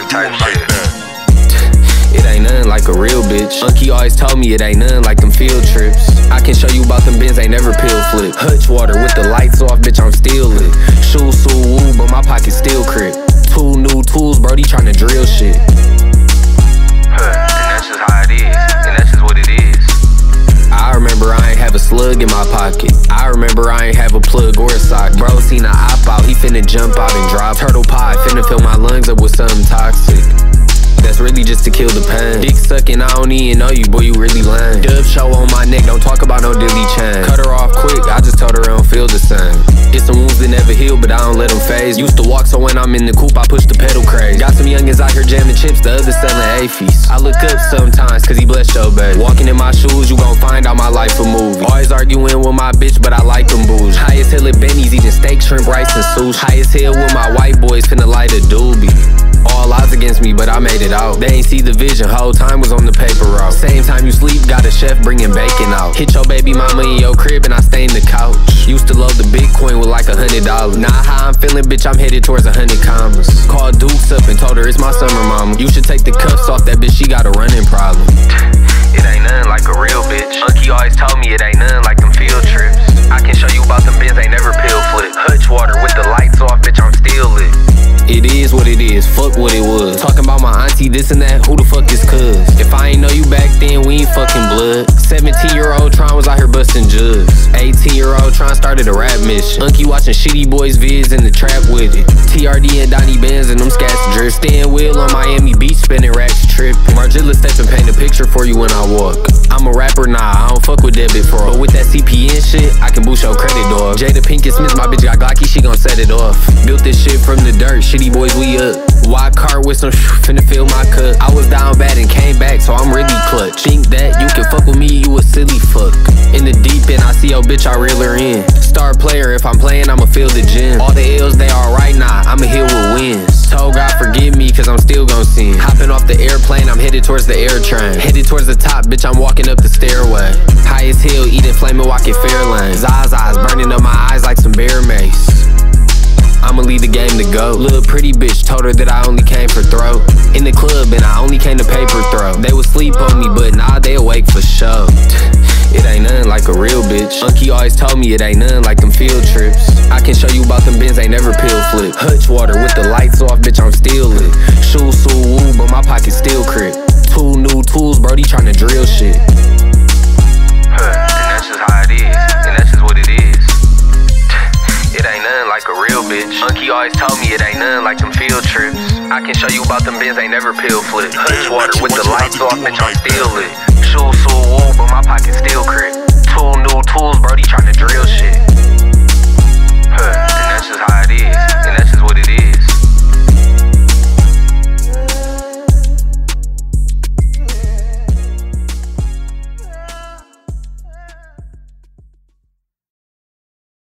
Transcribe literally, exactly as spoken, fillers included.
life type shit. It ain't nothing like a real bitch. Unky always told me it ain't nothing like them field trips. I can show you about them bins, ain't never pill flip. Hutch water with the lights off, bitch, I'm still lit. Shoes so woo, but my pocket still crip. Two new tools, brody tryna drill shit. Huh, and that's just how it is, and that's just what it is. I remember I ain't have a slug in my pocket. I remember I ain't have a plug or a socket. Bro seen a op out, he finna jump out and drop. Turtle pie, finna fill my lungs up with something toxic. That's really just to kill the pain. Dick sucking, I don't even know you, boy, you really lame. Dub show on my neck, don't talk about no dilly chain. Cut her off quick, I just told her I don't feel the same. It's some wounds that never heal, but I don't let them phase. Used to walk, so when I'm in the coupe, I push the pedal crazy. Got some youngins out here jamming chips, the others selling AFIs. I look up sometimes, cause he blessed your baby. Walking in my shoes, you gon' find out my life a movie. Always arguing with my bitch, but I like them booze. High as hell at Benny's, eating steak, shrimp, rice, and sushi. High as hell with my white boys, finna light a doobie. All odds against me, but I made it out. They ain't see the vision, whole time was on the paper route. Same time you sleep, got a chef bringing bacon out. Hit your baby mama in your crib and I stain the couch. Used to load the Bitcoin with like a hundred dollars. Nah, how I'm feeling, bitch, I'm headed towards a hundred commas. Called Dukes up and told her it's my summer mama. You should take the cuffs off that bitch, she got a running problem. It ain't nothing like a real bitch. Unky always told me it ain't nothing like them field trips. I can show you about them bins, ain't never pill flip. Hutch water with the lights off, bitch, I'm still lit. It is what it is, fuck what it was. Talking about my auntie, this and that, who the fuck is cuz? If I ain't know you back then, we ain't fucking blood. seventeen year old Tron was out here busting jugs. eighteen year old Tron started a rap mission. Unky watching Shitty Boys vids in the trap with it. T R D and Donnie Benz and them scats drip. Staying wheel on Miami Beach, spinning racks trippin'. Margilla step and paint a picture for you when I walk. I'm a rapper, nah, I don't fuck with debit fraud. But with that C P N shit, I can boost your credit, dog. Jada Pinkett Smith, my bitch got Glocky, she gon' set it off. Built this shit from the dirt, Shitty Boys, we up. Wide car with some sh finna fill my cup. I was down bad and came back, so I'm really clutch. Think that you can fuck with me, you a silly fuck. In the deep end, I see your bitch, I reel her in. Star player, if I'm playing, I'ma feel the gym. All the L's, they alright, nah, I'ma heal with wins. Told God forgive me, cause I'm still gon' sin. Hopping off the airplane, I'm headed towards the air train. Headed towards the top, bitch, I'm walking up the stairway. High as hell, eating flamin' walk at Fairlane. Zaza's burning up my eyes like some bear mace. I'ma lead the game to go. Little pretty bitch told her that I only came for throw. In the club and I only came to paper throw. They would sleep on me, but nah, they awake for show. It ain't nothing like a real bitch. Unky always told me it ain't nothing like them field trips. I can show you about them bins, ain't never pill flip. Hutch water with the lights off, bitch, I'm still lit. Shoes so woo, but my pocket still crip. Two new tools, brody tryna drill shit. Huh, and that's just how it is, and that's just what it is. It ain't nothing like a real bitch. Unky always told me it ain't nothing like them field trips. I can show you about them bins, ain't never pill flip. Hutch water with the lights off, bitch, I'm still lit. Shoes so woo, but my pocket still crip. Two new tools, bro.